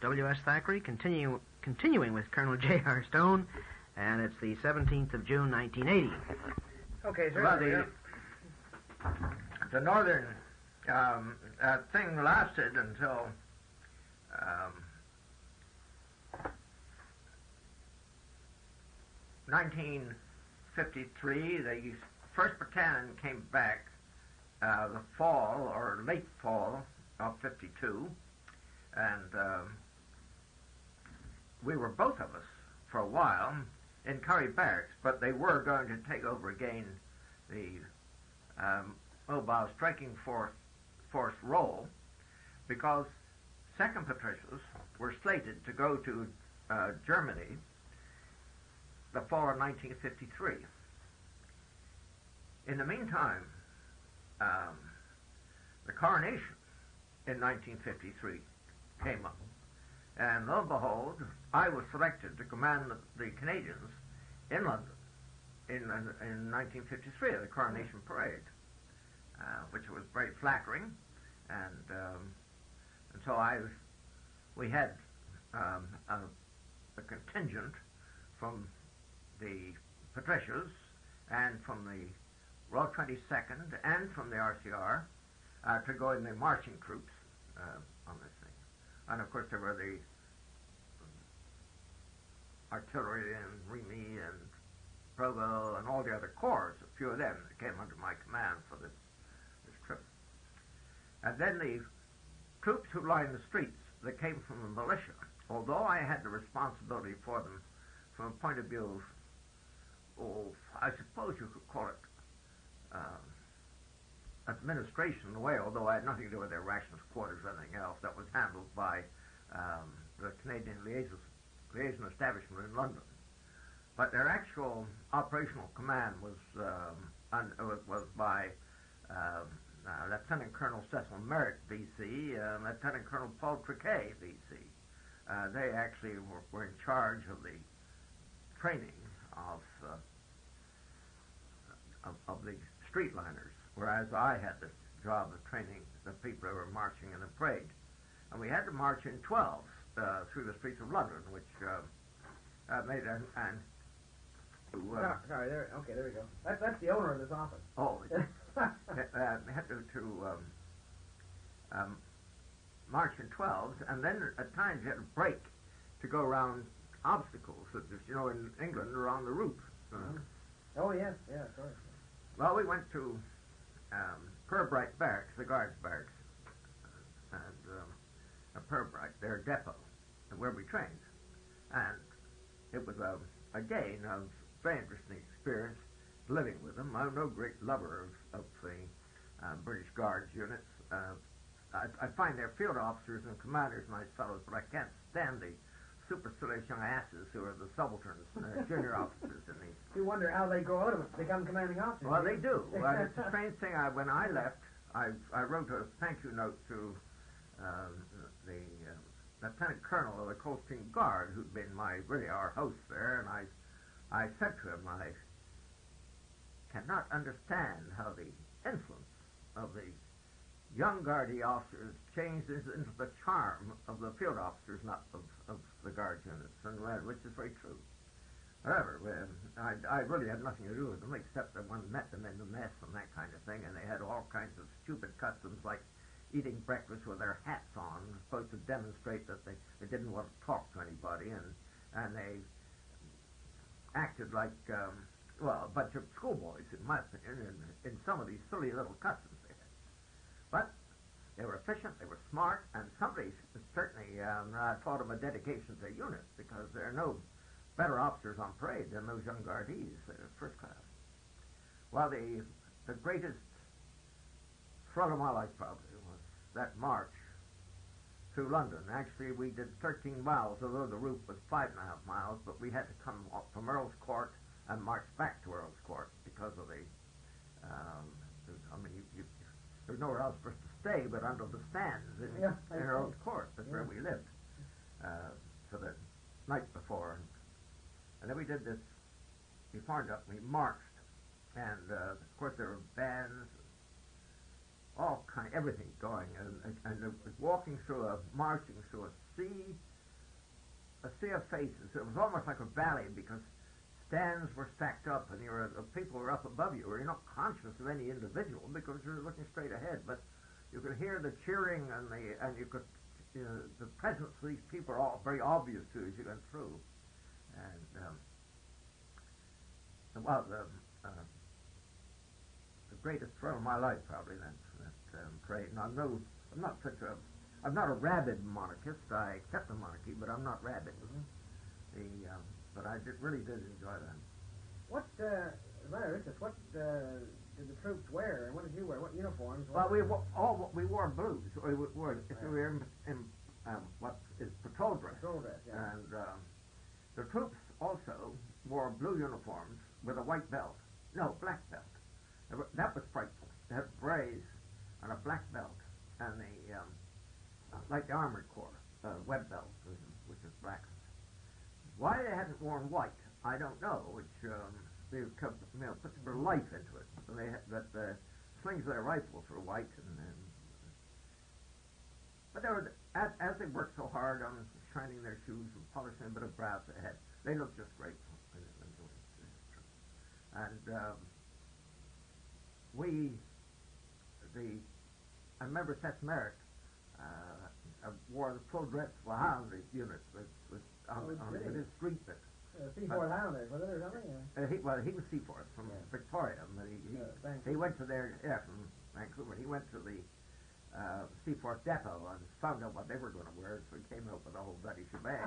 W.S. Thackeray, continuing with Colonel J.R. Stone, and it's the 17th of June, 1980. Okay, sir. Well, the northern thing lasted until 1953. The 1st Battalion came back the fall or late fall of 52, and we were, both of us, for a while in Curry Barracks, but they were going to take over again the mobile striking force role, because 2nd Patricians were slated to go to Germany the fall of 1953. In the meantime, the coronation in 1953 came up, and lo and behold, I was selected to command the Canadians in London in 1953 at the coronation parade, which was very flattering, and so we had a contingent from the Patricians and from the Royal 22nd and from the RCR to go in the marching troops on this thing. And of course there were the artillery and Remy and Provo and all the other corps, a few of them that came under my command for this trip. And then the troops who lined the streets that came from the militia, although I had the responsibility for them from a point of view of, I suppose you could call it administration in a way, although I had nothing to do with their rations, quarters, or anything else. That was handled by the Canadian liaison establishment in London. But their actual operational command was by Lieutenant Colonel Cecil Merritt, V.C., Lieutenant Colonel Paul Triquet, V.C. They actually were in charge of the training of the streetliners, whereas I had the job of training the people who were marching in the parade. And we had to march in 12s through the streets of London, which made sorry, there we go. That's the owner of this office. Oh, had to march in 12s, and then at times you had to break to go around obstacles, such as, in England, around the route. Oh, yes, yeah, of course. Well, we went to Purbright Barracks, the guards' barracks, and Purbright, their depot, where we trained. And it was again a very interesting experience living with them. I'm no great lover of the British Guards units. I find their field officers and commanders nice fellows, but I can't stand the supercilious young asses who are the subalterns, junior officers in these. You wonder how they grow out of it to become commanding officers. Well, they do. Well, it's a strange thing. When I left, I wrote a thank you note to the Lieutenant Colonel of the Coldstream Guard, who'd been our host there, and I said to him, I cannot understand how the influence of the young Guardy officers changed into the charm of the field officers, not of the Guard units, and which is very true. However, I really had nothing to do with them, except that one met them in the mess and that kind of thing, and they had all kinds of stupid customs, like eating breakfast with their hats on, supposed to demonstrate that they didn't want to talk to anybody, and they acted like, a bunch of schoolboys, in my opinion, in some of these silly little customs they had. But they were efficient, they were smart, and somebody certainly taught them a dedication to their unit, because there are no better officers on parade than those young Guardies. They're first class. Well, the greatest thrill of my life probably was that march through London. Actually, we did 13 miles, although the route was 5.5 miles, but we had to come up from Earl's Court and march back to Earl's Court because of the, there's nowhere else for us to stay but under the stands in Earl's Court. That's where we lived for the night before. And then we did this, we formed up, we marched, and of course there were bands, all kind, everything going, and marching through a sea a sea of faces. It was almost like a valley because stands were stacked up, and people were up above you, or you're not conscious of any individual because you're looking straight ahead. But you could hear the cheering and you could the presence of these people are all very obvious to you as you went through. And well, the greatest thrill of my life probably that parade. And I'm not a rabid monarchist. I accept the monarchy, but I'm not rabid. But I really did enjoy that. What, what did the troops wear, and what did you wear? What uniforms? Well, we wore blues. We were in what is patrol dress. Patrol dress, yeah. And the troops also wore blue uniforms with a white belt. No, black belt. That was frightful. They had berets and a black belt, and like the Armored Corps, web belt, which is black. Why they hadn't worn white, I don't know. Which they put some life into it. So they had the slings of their rifles were white, but they were as they worked so hard on shining their shoes and polishing a bit of brass ahead, they looked just great. And I remember Seth Merrick wore the full dress for Highlander unit with his street bit. Seaforth Highlanders, was it, or something? He was Seaforth from Victoria, but he went to from Vancouver. He went to the Seaforth depot and found out what they were going to wear, so he came up with a whole bloody shebang.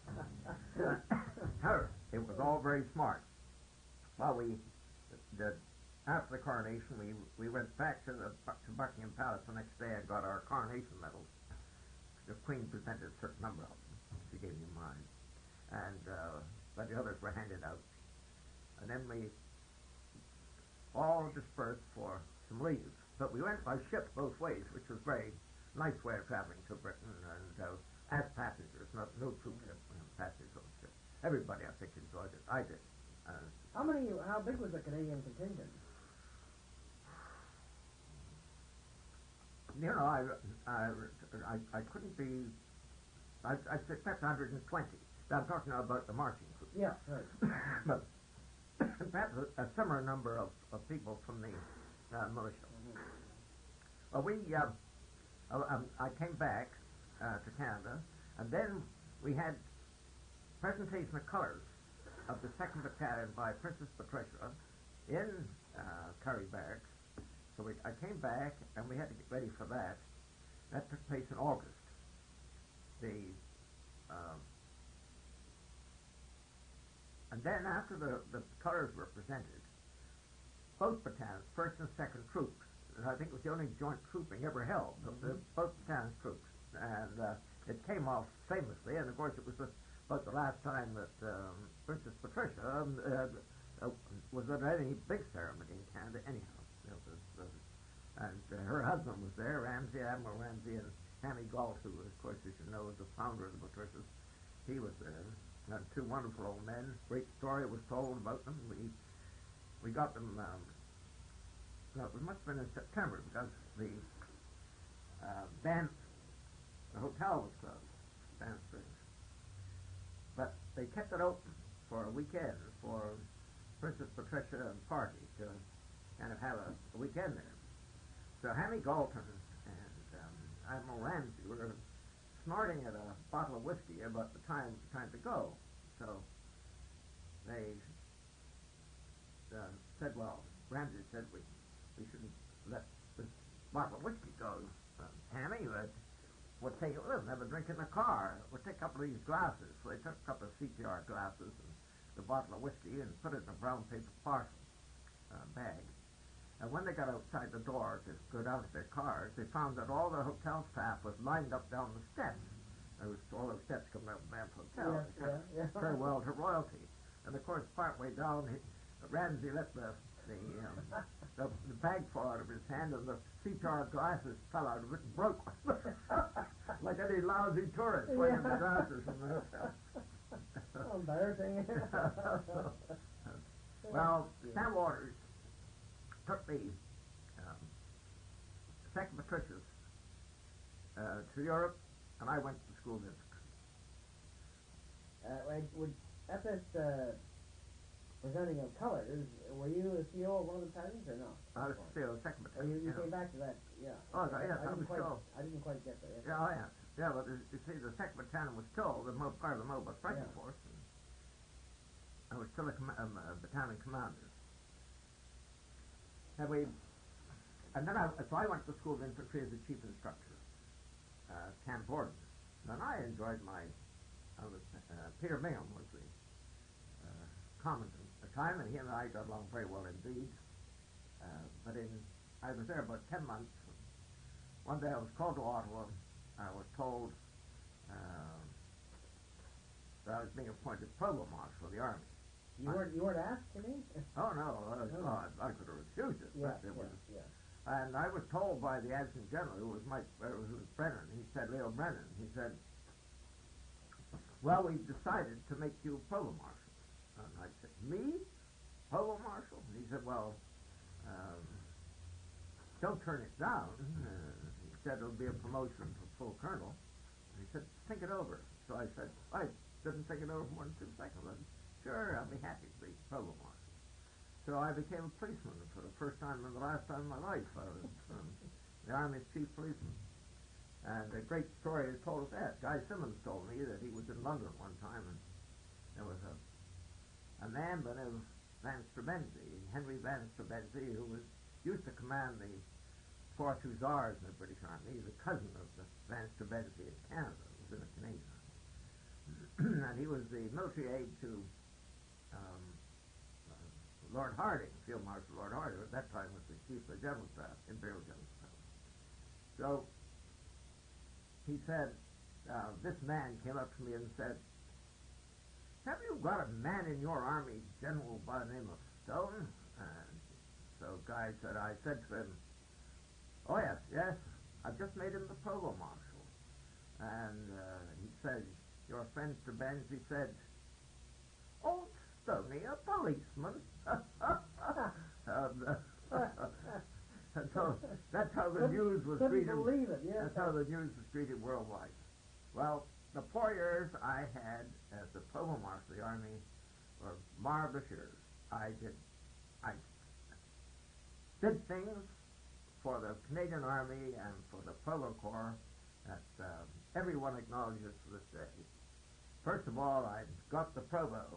It was all very smart. Well, after the coronation, we went back to Buckingham Palace the next day and got our coronation medals. The Queen presented a certain number of them. She gave me mine. And but the others were handed out. And then we all dispersed for some leave. But we went by ship both ways, which was a very nice way of traveling to Britain, and as passengers, no troop ship, passengers on the ship. Everybody, I think, enjoyed it. I did. How big was the Canadian contingent? You know, I couldn't be. I suspect 120. I'm talking now about the marching group. Yeah, right. But perhaps a similar number of people from the militia. Mm-hmm. Well, I came back to Canada, and then we had presentation of colours of the 2nd Battalion by Princess Patricia in Curry Barracks. So I came back, and we had to get ready for that. That took place in August. And then after the colours were presented, both battalions, 1st and 2nd troops, and I think it was the only joint trooping ever held, both battalions troops, and it came off famously, and of course it was about the last time that Princess Patricia was at any big ceremony in Canada anyhow. And her husband was there, Admiral Ramsay, and Hammy Galt, who, of course, as you know, is the founder of the Patricias. He was there. And two wonderful old men. Great story was told about them. We got them. It must have been in September because the hotel was closed, Banff Springs. But they kept it open for a weekend for Princess Patricia and party to kind of have a weekend there. So Hammy Galton and Admiral Ramsay were snorting at a bottle of whiskey about the time to go. So they said, well, Ramsay said we shouldn't let this bottle of whiskey go. Hammy, we'll take it with us, have a drink in the car. We'll take a couple of these glasses. So they took a couple of CPR glasses and the bottle of whiskey and put it in a brown paper parcel bag. And when they got outside the door to go down to their cars, they found that all the hotel staff was lined up down the steps. There was all those steps coming out of the Banff Hotel. Yeah. Farewell to royalty. And of course, partway down, Ramsay let the bag fall out of his hand, and the CPR glasses fell out of it and broke. Like any lousy tourist swinging the glasses from the hotel. Oh, embarrassing. Well, Sam Waters took the 2nd Patricias to Europe, and I went to school in I would at this presenting of colors. Were you the CO of one of the battalions or no? I was still second Oh, battalion. you came back to that, yeah. Oh, yes, I was still. I didn't quite get there. Yes. Yeah, oh, yes. Yeah, but you see, the second battalion was still part of the mobile striking Yeah. force. And I was still a battalion commander. And so I went to school of infantry as a chief instructor, Camp Borden. And I enjoyed Peter Bingham was the commandant at the time, and he and I got along very well indeed. But I was there about 10 months. One day I was called to Ottawa. I was told that I was being appointed provost marshal of the army. You weren't asked, you mean? Oh no, I could have refused it. Yeah, But it was, yeah. and I was told by the adjutant general, who was Brennan. He said, Leo Brennan. He said, "Well, we've decided to make you provost marshal." And I said, "Me, provost marshal?" And he said, "Well, don't turn it down." He said it'll be a promotion to full colonel. And he said, "Think it over." So I said, "I didn't think it over for more than 2 seconds." I said, "Sure, I'll be happy to be provost marshal." So I became a policeman for the first time and the last time in my life. I was the Army's chief policeman. And a great story is told of that. Guy Simmons told me that he was in London one time, and there was a man by the name of Van Strabenzi, Henry Van Strabenzi, who used to command the 4th Hussars in the British Army. He's a cousin of the Van Strabenzi in Canada, who was in the Canadian Army. And he was the military aide to Lord Harding, Field Marshal Lord Harding, at that time was the Chief of the General Staff, Imperial General Staff. So he said, this man came up to me and said, "Have you got a man in your army, general by the name of Stone?" And so Guy said, I said to him, "Oh yes, I've just made him the provost marshal." And he said, "Your friend Strabenzi said, 'Old Stoney, a policeman?'" And so that's how the news was treated. Believe it, yes. That's how the news was treated worldwide. Well, the 4 years I had as the provost marshal of the army were marvelous years. I did things for the Canadian Army and for the Provost Corps that everyone acknowledges to this day. First of all, I got the provost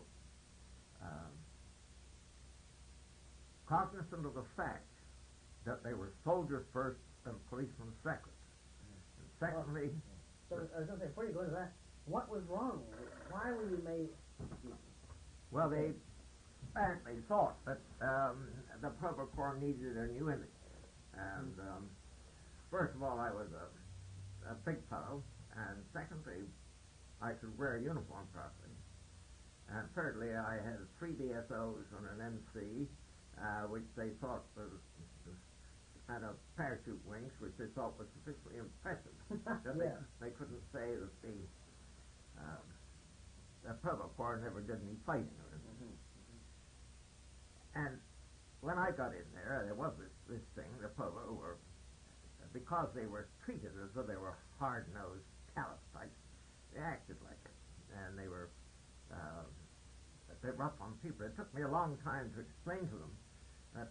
cognizant of the fact that they were soldiers first and policemen second. And secondly... So I was going to say, before you go into that, what was wrong? Why were you made... Well, they apparently thought that the Provost Corps needed a new image. And first of all, I was a big fellow, and secondly, I could wear a uniform properly. And thirdly, I had 3 DSOs and an MC, which they thought had a parachute wings, which they thought was sufficiently impressive. Yeah. They couldn't say that the Provost Corps never did any fighting or anything. And when I got in there was this thing, the Provost were, because they were treated as though they were hard-nosed callous types, they acted like it. And they were rough on people. It took me a long time to explain to them that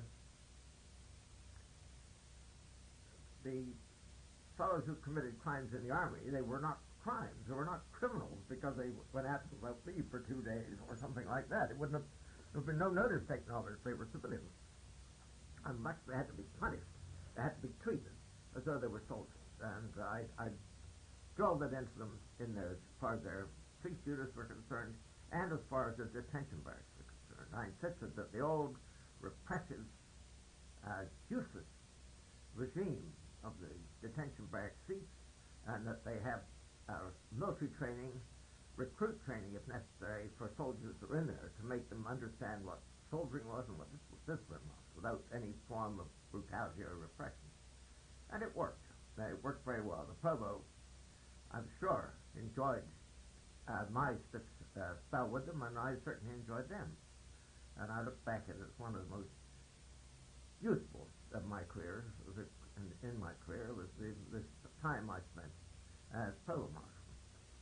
the fellows who committed crimes in the army, they were not crimes. They were not criminals because they went absent without leave for 2 days or something like that. It wouldn't have, there would have been no notice taken of it if they were civilians. Unless they had to be punished. They had to be treated as though they were soldiers. And I drove that into them in there as far as their police duties were concerned and as far as their detention barracks were concerned. I insisted that the old repressive, useless regime of the detention barracks cease and that they have military training, recruit training if necessary for soldiers who are in there to make them understand what soldiering was and what discipline was without any form of brutality or repression. And it worked. It worked very well. The Provost, I'm sure, enjoyed my spell with them, and I certainly enjoyed them. And I look back at it as one of the most useful of my career. In my career was this time I spent as provost marshal.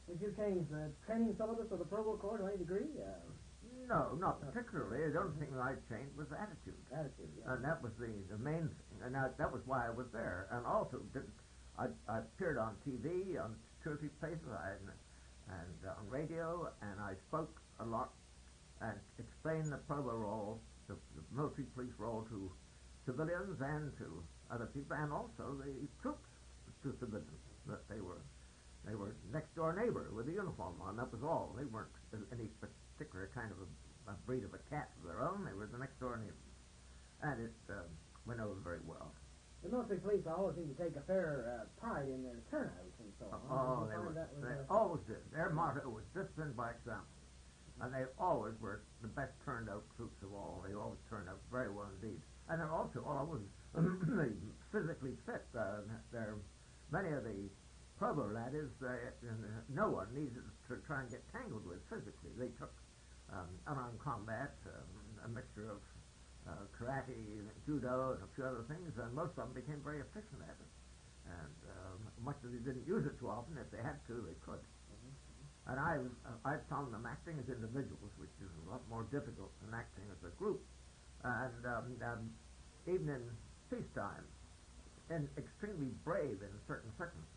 Did you change the training syllabus of the Provo Corps to any degree? No, not particularly. The only thing that I changed was attitude. Attitude, yeah. And that was the main thing. And that was why I was there. And also, I appeared on TV, on 2 or 3 places, and on radio, and I spoke a lot and explained the Provo role, the military police role to civilians and to other people, and also the troops to civilians, that they were next door neighbor with a uniform on. That was all. They weren't any particular kind of a breed of a cat of their own. They were the next door neighbor, and it went over very well. The military police always seem to take a fair pride in their turnouts and so on. Oh, they always did. Their motto was discipline by example, and they always were the best turned out troops of all. They always turned out very well indeed, and they're also always physically fit. Many of the Provo laddies, no one needed to try and get tangled with physically. They took unarmed combat, a mixture of karate, judo, and a few other things, and most of them became very efficient at it. And much as they didn't use it too often, if they had to, they could. And I found them acting as individuals, which is a lot more difficult than acting as a group. And even in peacetime, and extremely brave in certain circumstances.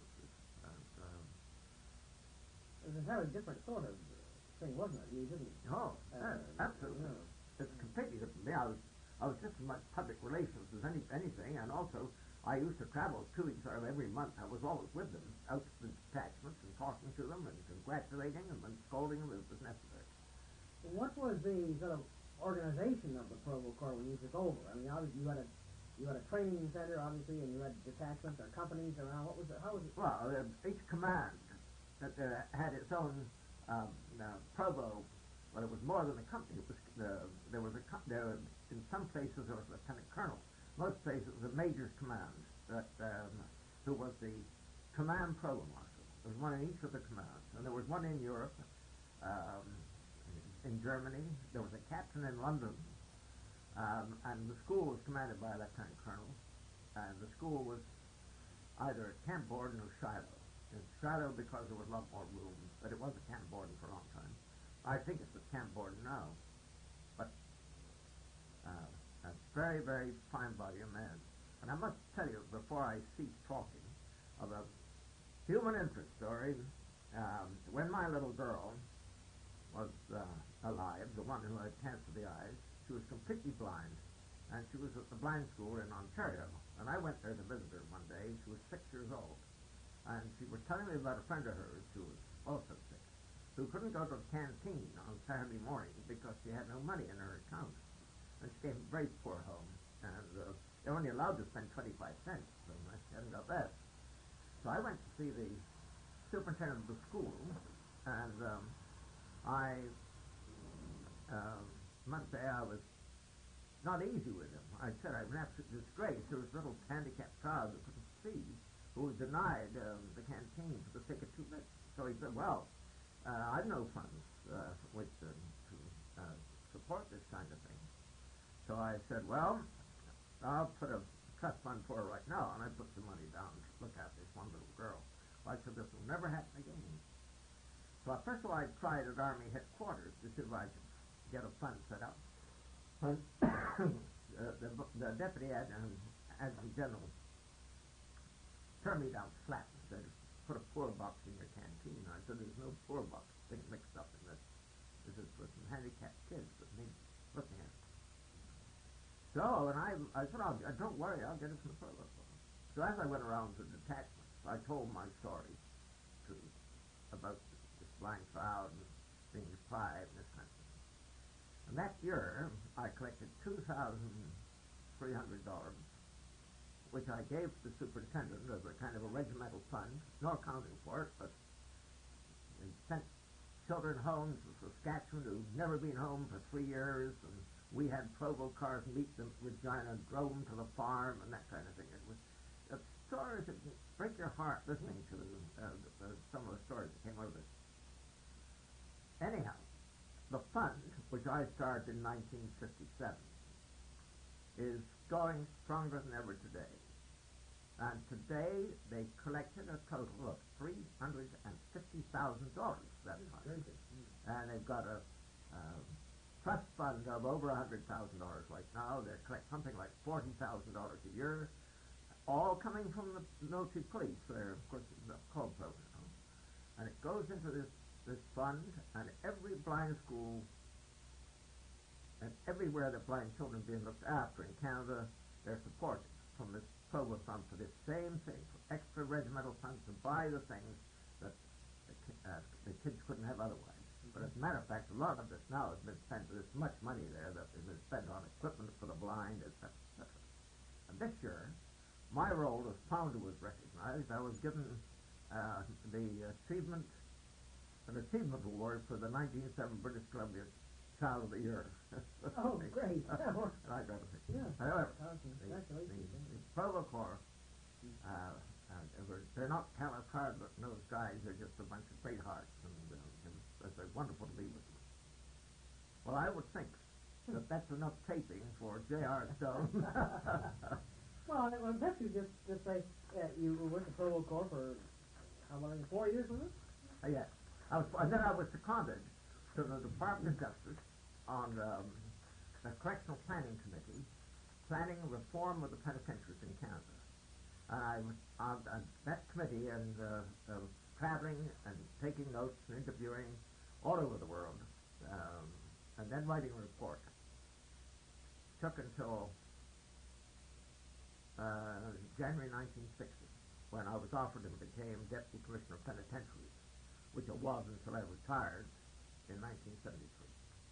It was a very different sort of thing, wasn't it? You didn't. Oh, absolutely. No. It's completely different. I was just as much public relations as anything, and also I used to travel 2 weeks out of every month. I was always with them, out to the detachments and talking to them and congratulating them and scolding them as was necessary. What was the sort of organization of the Provo Corps when you took over? I mean, obviously you had a training center, obviously, and you had detachments or companies around. What was it? How was it? Well, each command that had its own Provo. Well, it was more than a company. It was in some places there was a lieutenant colonel. Most places it was a major's command who was the command Provo marshal. There was one in each of the commands, and there was one in Europe, in Germany. There was a captain in London, and the school was commanded by a lieutenant colonel, and the school was either at Camp Borden or Shiloh. In Shiloh because there was a lot more room, but it was at Camp Borden for a long time. I think it's at Camp Borden now, but a very, very fine body of men. And I must tell you, before I cease talking, of a human interest story. When my little girl was alive, the one who had cancer of the eyes, she was completely blind, and she was at the blind school in Ontario. And I went there to visit her one day. She was 6 years old, and she was telling me about a friend of hers who was also sick, who couldn't go to the canteen on Saturday morning because she had no money in her account. And she came from a very poor home, and they were only allowed to spend 25 cents, so she hadn't got that. So I went to see the superintendent of the school, and I must say I was not easy with him. I said I was an absolute disgrace. There was a little handicapped child who couldn't see, who was denied the canteen for the sake of 2 bits. So he said, well, I've no funds to support this kind of thing. So I said, well, I'll put a trust fund for her right now, and I put some money down to look at this one little girl. I said, this will never happen again. So first of all, I tried at Army headquarters to see if I could get a fund set up. But the deputy adjutant general turned me down flat and said, put a poor box in your canteen. I said, there's no poor box thing mixed up in this. This is for some handicapped kids that need looking at. So, and I said, don't worry, I'll get it from the provost. So as I went around to detachments, I told my story about this blind child and being deprived and this kind of thing. And that year, I collected $2,300, which I gave to the superintendent as a kind of a regimental fund, no accounting for it, but sent children home to Saskatchewan who'd never been home for 3 years, and we had Provo cars meet them with Regina, drove them to the farm, and that kind of thing. It was stories that break your heart listening to some of the stories that came out of it. Anyhow, the fund, which I started in 1957, is going stronger than ever today. And today they collected a total of $350,000. That fund. And they've got a trust fund of over $100,000 right now. They collect something like $40,000 a year, all coming from the military police. They're, of course, the club program. And it goes into this fund, and every blind school and everywhere that blind children are being looked after in Canada, they're supported from this Provo fund for this same thing, for extra regimental funds to buy the things that the kids couldn't have otherwise. But as a matter of fact, a lot of this now has been spent, there's much money there that has been spent on equipment for the blind, etc., etc. And this year, my role as founder was recognized. I was given the an achievement award for the 1907 British Columbia Child of the Year. Oh, great. And I got it. Yeah. However, Congratulations. the Provo Corps, they're not talent hard those guys, they're just a bunch of great hearts, and it's wonderful to be with them. Well, I would think that that's enough taping for J.R. Stone. Well, I guess you just say you were with the Provo Corps for how long? 4 years, was it? Yes. And then I was seconded to the Department of Justice on the Correctional Planning Committee, planning reform of the penitentiaries in Canada. And I was on that committee and traveling and taking notes and interviewing all over the world, and then writing a report. Took until January 1960, when I was offered and became Deputy Commissioner of Penitentiaries, which it was until I retired in 1973.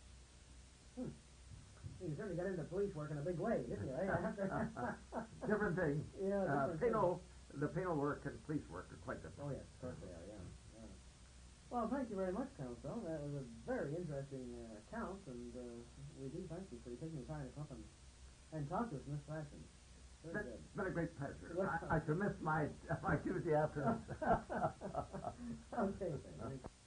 You certainly got into police work in a big way, didn't you? Different thing. Yeah, The penal work and police work are quite different. Oh, yes, of course they are, yeah. Well, thank you very much, Colonel Stone. That was a very interesting account, and we do thank you for taking the time to come and talk to us in this fashion. Very good. It's been a great pleasure. I shall miss my Tuesday afternoons. Okay, thank you.